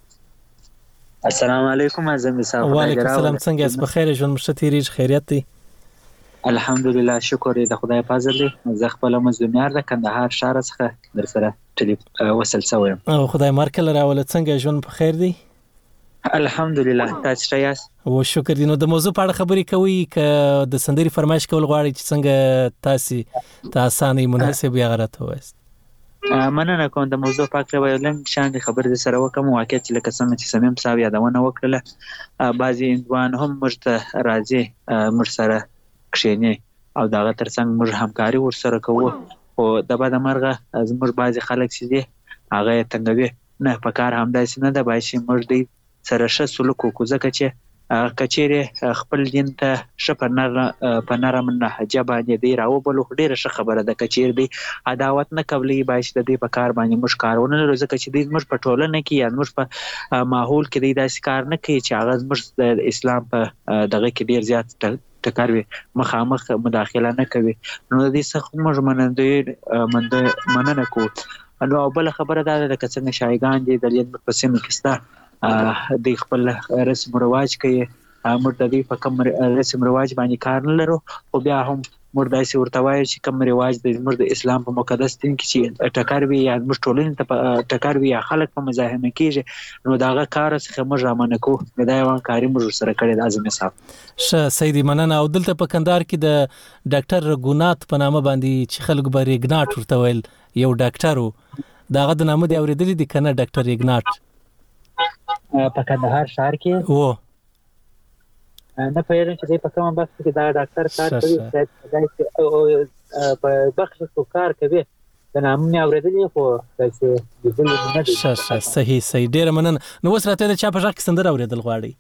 السلام علیکم عظیم صاحب. وعلیکم السلام، څنګه یاست؟ بخیر، ژوند مو ښه تېرېږي؟ خیریت دی؟ الحمدلله، شکر دی د خدای فضل دی. زه خپله مظلومیار د کندهار ښار څخه در سره وصل شوی یم. او خدای مار کله راوله، څنګه ژوند په خیر دی؟ الحمدلله، تاسو ښه یاست؟ او شکر دی. نو د موضوع په اړه خبرې کوئ که د سندرې فرمایش کول غواړئ چې څنګه تاسې ته اسانه مناسب یا غلط وایست؟ مننه کوم. د موضوع په اړه یو لنډ شان خبرې سره وکم. واقعیت چې لکه څنګه چې صمیم صاحب یادونه وکړله، بعضې هندوان هم موږ ته راځي، موږ سره کښېني او د هغه ترڅنګ موږ همکاري ورسره کوو، خو د بده مرغه زموږ بعضې خلک چې دي هغه یې تنګوي. نه، په کار همداسې نه ده، باید چې موږ دوی سره ښه سلوک وکړو، ځکه چې که چیرې خپل دین ته ښه په نرم لهجه باندې دی راوبلو، خو ډېره ښه خبره ده. که چیرې دی عداوت نه قبلوي، باید چې د دوی په کار باندې موږ کار ونه لرو، ځکه چې دوی زموږ په ټولنه کې یا زموږ په ماحول کې دوی داسې کار نه کوي چې هغه زموږ د اسلام په دغه کې ډېر زیات ټکر وي، مخامخ مداخله نه کوي. نو د دې څخه موږ مننه کوو. نو بله خبره دا ده، که څنګه شیعاګان دي د دې په سیمه کې شته، دوی خپل رسم رواج کوي، موږ د دوی په کوم رسم رواج باندې کار نه لرو، خو بیا هم موږ داسې ورته وایو چې کوم رواج د زموږ د اسلام په مقدس دین کې چې ټکر وي یا زموږ ټولنې ته ټکر وي یا خلک په مزاحمه کېږي، نو د هغه کار څخه موږ رامنع کوو. دا یو همکاري موږ ورسره کړې ده. اعظمي صاحب ښه، صحیح دی، مننه. او دلته په کندهار کې د ډاکټر رګونات په نامه باندې چې خلک به ریګناټ ورته ویل، یو ډاکټر و، د هغه د نامه دې اورېدلي دي که نه؟ ډاکټر ریګناټ په کندهار ښار کې و، نه پوهېږم چې دی په کومه بخش کې دا ډاکټر کار کوي، په بخش کې کار کوي، د نامه مې اورېدلي، خو داسې لیدلي مې نه دي. ښه، صحیح، ډېره مننه. نو اوس راته د چا په غږ کې سندره اورېدل غواړئ؟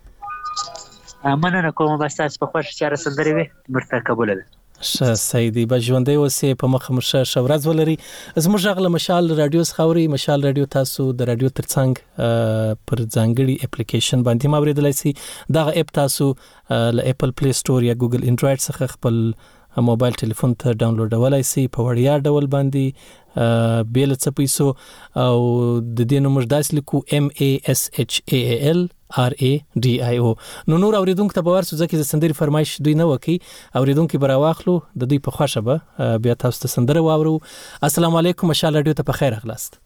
مننه کوم، بس تاسو په خوښه چاره سندرې وي موږ ته قبوله ده. ښه، صحیح دی، به ژوندی اوسې، په مخه مو ښه ورځ ولري. زموږ غږ له مشال راډیو څخه اورئ. مشال راډیو تاسو د راډیو ترڅنګ پر ځانګړي اپلیکیشن باندې هم اورېدلی شئ. دغه اپ تاسو له اپل پلی سټور یا ګوګل انډرایډ څخه خپل موبایل ټلیفون ته ډاونلوډولی شئ په وړیا ډول باندې بې له څه پیسو، او د دې نوم موږ داسې لیکو MASHAALRADIO. نو نور اورېدونکو ته به ورسو، ځکه د سندرې فرمایش دوی نه وکړي، اورېدونکي به راواخلو، د دوی په خوښه به بیا تاسو ته سندره واورو. السلام علیکم، مشال راډیو ته په خیر راغلاست.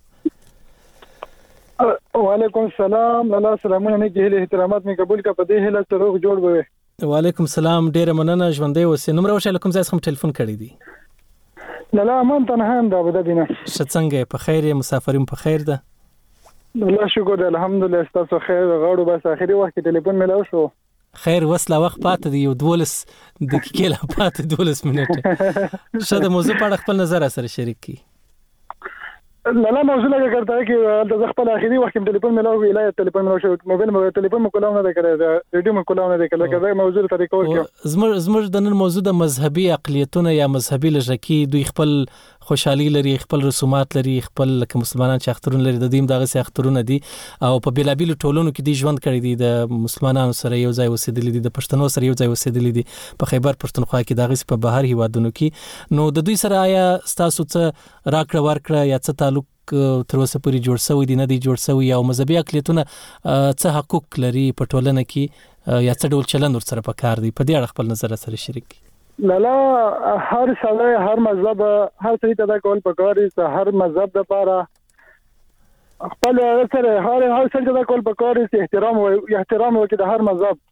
وعلیکم السلام. الله سلامونه نه کېله، احترامات مې قبول کا، په دې هله ته روغ جوړ به. وعلیکم السلام، ډېره مننه، ژوندی اوسې. نوم راوښیه، له کوم ځای څخه ټلیفون کړی دی؟ لاله امان تنها هم دا بده دینه. ښه، څنګه په خیر یې؟ مسافرین په خیر ده؟ الله شکر دی، الحمدلله. تاسو خیر غواړو؟ بس اخري وخت کې ټلیفون ملاو شو. خیر، وسله وخت پاتې دی، یو 12 دقیقې لا پاتې، 12 منټه. ښه، د موضوع په اړه خپل نظر سره شریک کړئ. لالا موضوع لگا کرتا ہے کہ د خپل اخیری وخت کې ټلیفون ملاو ویلای ټلیفون ملاو شو موبایل ټلیفون مکلاو نه کړی ریډیو مکلاو نه کړی دا موضوع طریقو کې زمر د نن موضوع د مذهبي اقلیتونه یا مذهبي لژکی دوی خپل خوشحالي لري خپل رسومات لري خپل لکه مسلمانان چې اخترون لري د دیم دغه سي اخترونه دي او په بیلابیل ټولونو کې دي ژوند کړی دي د مسلمانانو سره یو ځای اوسېدلي دي د پښتنو سره یو ځای اوسېدلي دي په خیبر پښتونخوا کې دغه سي په بهر هیوادونو کې نو د دوی سره آیا تاسو څه راکړه ورکړه یا څه تعلق تر اوسه پورې جوړ شوی دی نه دی جوړ شوی او مذهبي اقلیتونه څه حقوق لري په ټولنه کې یا څه ډول چلند ورسره پکار دی په دې اړه خپل نظر سره شریک لالا هر سړی هر مذهب هر څه ته دا کول پکاري چې هر مذهب د لپاره خپل سره هر څه ته دا کول پکاري چې احترام وکړي د هر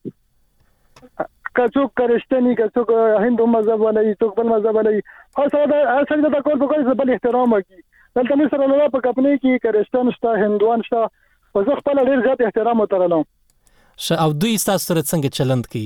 مذهب کڅوک کرشتنی کڅوک هندو مذهب ولای څوک بل مذهب ولای هر څه ته دا کول پکاري چې بل احترام وکړي دلته مې سره لاله په کپنی کې کرشتن شته هندوان شته او زه خپل ډیر زیات احترام وترلم او دوی تاسو سره څنګه چلند کوي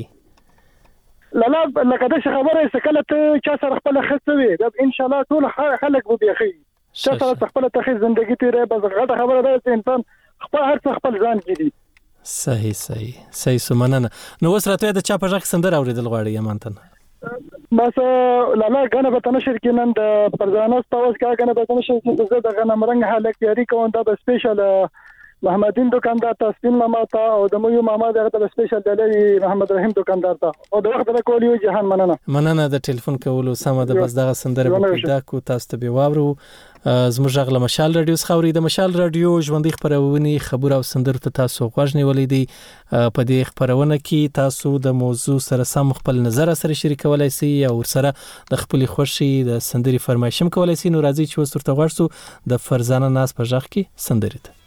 لاله لکه دا خبره چې کله ته چا سره خپل خصوي دا ان شاء الله ټول خلک به بيخي چا سره خپل ته ژوندۍ تیرې بس غټه خبره ده چې انسان خپل هر څه خپل ځان کړي صحیح سمننه نو اوس راته د چا په ځخ سندر اوریدل غواړي یمانتن بس لالا غنه به تنشر کې نن د پرځانوس تاسو کا غنه به تنشر چې زه د غنه مرنګ حالت یاري کوم دا سپیشل محمدین دکاندار ته سپین ماما ته او د مو ماما دغه ته سپیشل دلی محمد رحیم دکاندار ته او د وخت د کولیو جهان مننه د ټلیفون کولو سم د بس دغه سندره په پیدا کو تاسو ته به واورو زموږ غل مشال رادیو خوري د مشال رادیو ژوندۍ خبرونه خبر او سندره ته تاسو غوښنی ولې په دې خبرونه کې تاسو د موضوع سره سم خپل نظر سره شریکولای شئ او سره د خپل خوشي د سندري فرمایشم کولای شئ نو راځي چې وسورته غواړو د فرزانه ناس په ځخ کې سندري ته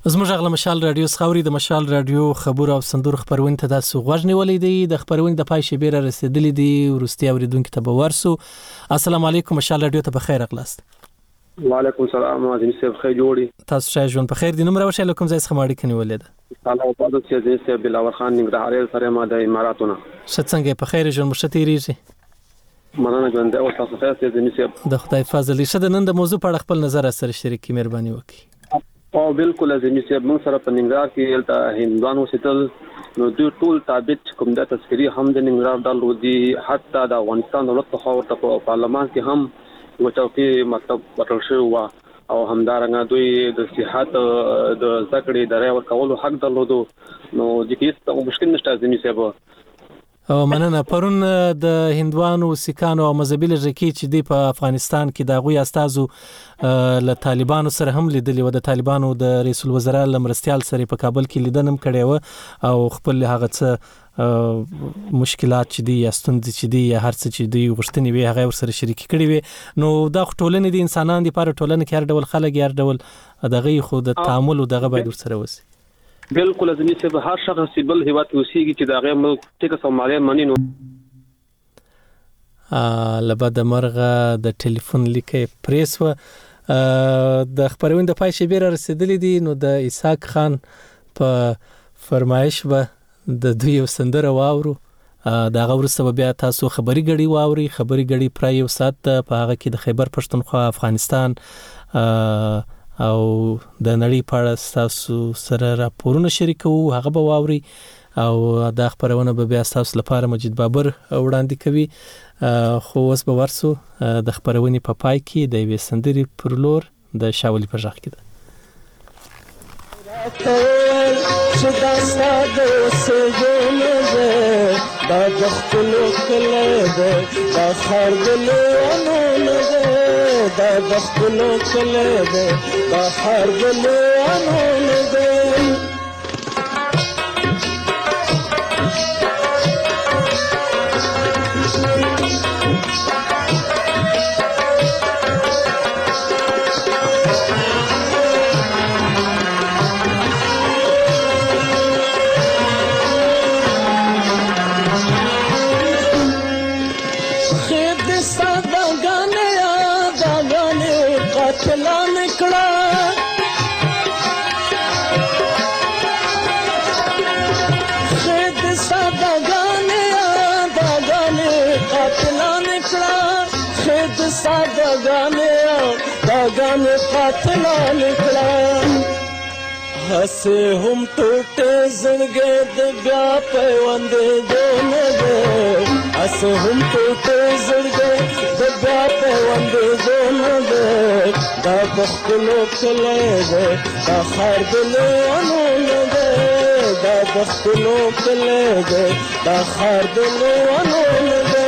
زموږ غل مشال رادیو خاوري د مشال رادیو خبر او صندوق خبرونه ته د سوغوج نیولې دي د خبرونه د پای شبيره رسیدلې دي ورستي اوریدونکو ته ورسو. السلام علیکم مشال رادیو ته بخیر اغلاست. وعلیکم السلام عظیم صاحب خیر جوړی تاسو ښه ژوند په خیر دي. نمبر وشه کوم ځای څخه ماړی کني ولید تعالی په دې چې زه بلاور خان نګرهار سره ما د اماراتونه څنګه په خیر ژوند مشتریږي مننه ژوند او تاسو ښه یاست زمي صاحب د خدای فضل شه د نن د موضوع په اړه خپل نظر سره شریکي مهرباني وکړئ. او بالکل زمي صاحب موږ سره په ننګرهار کې الته هندوانو ستل نو دوی ټول ثابت کوم د تذکری هم د ننګرهار د لودي حتی د افغانستان دولت په خاور ته په پارلمان کې هم وټوکی مطلب ورل شو او همدارنګه دوی د صحت د ذکرې د راو کولو حق درلودو نو د هیڅ مشکل نشته زمي صاحب. او مننه پرون د هندوانو سیکانو او مذهبي لږکی چې دی په افغانستان کې د غوي استادو له طالبانو سره هم لیدلی و د طالبانو د رئیس الوزرا لمرستيال سره په کابل کې لیدنم کړي و او خپل هغه څه مشکلات چې دی یا ستونزې چې دی یا هر څه چې دی غوښتنې وي هغه ور سره شریک کړي وي. نو دا ټولنې د انسانان لپاره ټولنه کې هر ډول خلک هر ډول دغه خو د تعامل او دغه باید ور سره وسی. بالکل زمي صاحب هر شخص بل هیواد اوسېږي چې دا غیر ملک ټیکه سومالیا منینو لبد مرغه د ټلیفون لیکه پریس و د خبرونه د پای شبيره رسیدلې دي. نو د اسحاق خان په فرمایش و د دوی سندره واورو دا غوړ سبب بیا تاسو خبري غړي واوري خبري غړي پرای یو سات په هغه کې د خیبر پښتونخوا افغانستان او د نړۍ په اړه تاسو سره راپورونه شریکو هغه به واوري او دا خبرونه به بیا تاسو لپاره مجید بابر وړاندې کوي. خو اوس به ورسو د خبرونې په پای کې د وې سندري پر لور د شاولي په ځخ کې ده شدا ساده سجونه دا دخلو کله دا خردلو نه دا دخلو کله دا خردلو نه गाने कातला निकला हसे हम टूटे जिंदगी दबा पे वंदे दोने दे हसे हम टूटे जिंदगी दबा पे वंदे दोने दे दा बख्तलो कले दे दा खैर दिले अनोने दे दा बख्तलो कले दे दा खैर दिले अनोने दे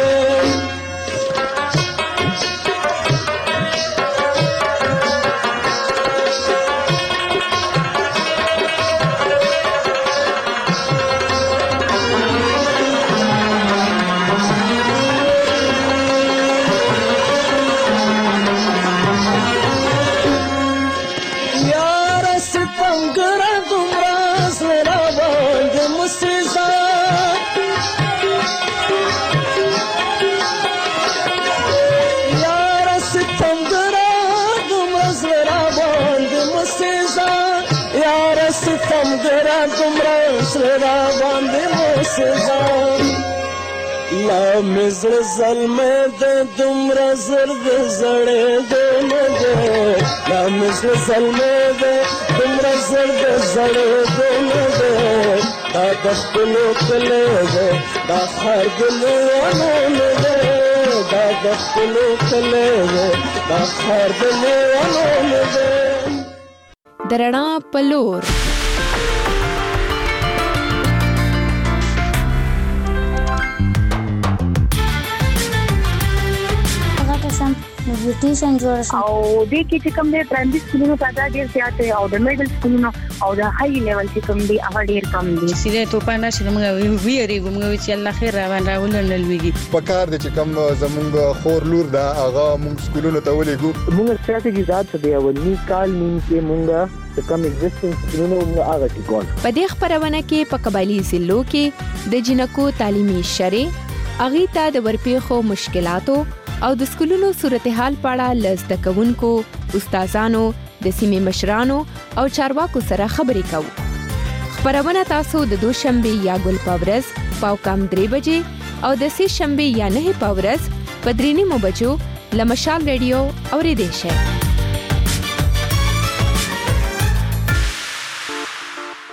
لا مزر ظلمه د دومره زرد زړې دونه ده لا مزر ظلمه د دومره زرد زړې دونه ده دا د خپلو کلی ده دا خر ګلوانو ده دا د خپلو کلی ده دا خر ګلوانو ده د رڼا په لور ایجوکیشن جوړ شي او د کې چې کوم د پرایمري سکولونو تعداد ډیر زیات او د میډل سکولونو او د های لیول چې کوم دی هغه ډیر کم دي. سیده توپان نشي موږ ویریږو موږ چې الله خیر راول نلويږي په کار د چې کوم زمونږ خور لور دا هغه موږ سکولونو ته ولېګو. موږ ستراتیژي ذات څه دی اولنی کال نیم کې موږ کم ایگزیسټنس سکولونو موږ هغه کې کول. په دې خبرونه کې په قبایلی ضلعو کې د جنکو تعلیمي شرې اغي ته د ورپېخو مشکلاتو او د سکولونو صورتحال په اړه لزده کوونکو، استادانو، د سیمې مشرانو او چارواکو سره خبرې کوو. خبرونه تاسو د دوشنبه یا ګل پاورز پاوکام 3 بجې او د سه شنبه یا 9 پاورز په 3:30 بجو لمشال ریډیو اوریدئ شئ.